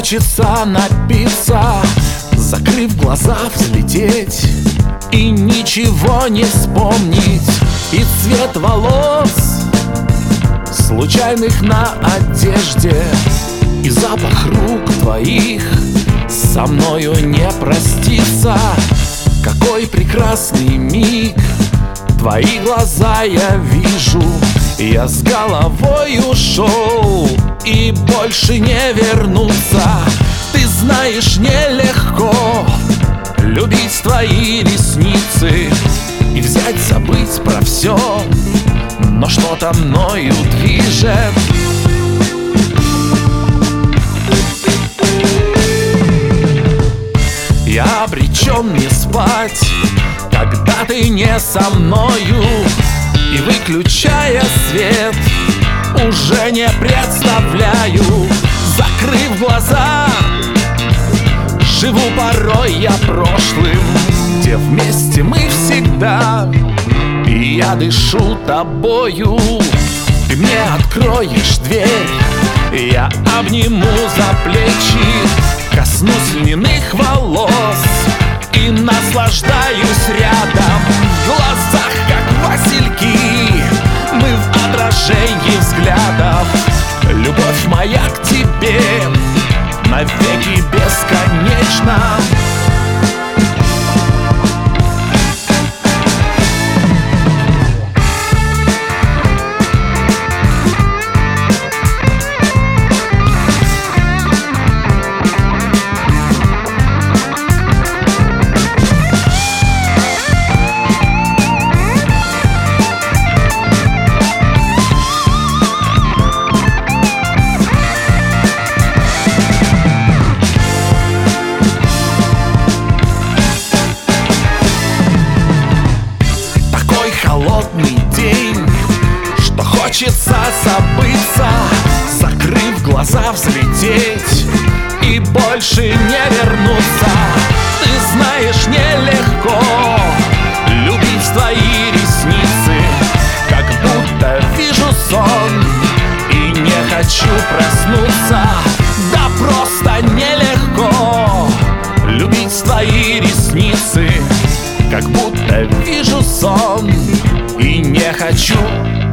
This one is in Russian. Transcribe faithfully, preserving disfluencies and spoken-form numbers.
хочется напиться, закрыв глаза, взлететь и ничего не вспомнить. И цвет волос случайных на одежде, и запах рук твоих со мною не простится. Какой прекрасный миг, твои глаза я вижу. Я с головой ушел и больше не вернуться. Ты знаешь, нелегко любить твои ресницы и взять, забыть про все, но что-то мною движет. Я обречен не спать, когда ты не со мною, и, выключая свет, уже не представляю. Закрыв глаза, живу порой я прошлым, где вместе мы всегда, и я дышу тобою. Ты мне откроешь дверь, я обниму за плечи, коснусь льняных волос и наслаждаюсь рядом. В глазах, как васильки, мы в отражении взглядов. Любовь моя к тебе навеки бесконечна. Холодный день, что хочется забыться, закрыв глаза, взлететь и больше не вернуться. Ты знаешь, нелегко любить твои ресницы, как будто вижу сон и не хочу проснуться. Да просто нелегко любить твои ресницы, как будто вижу сон и не хочу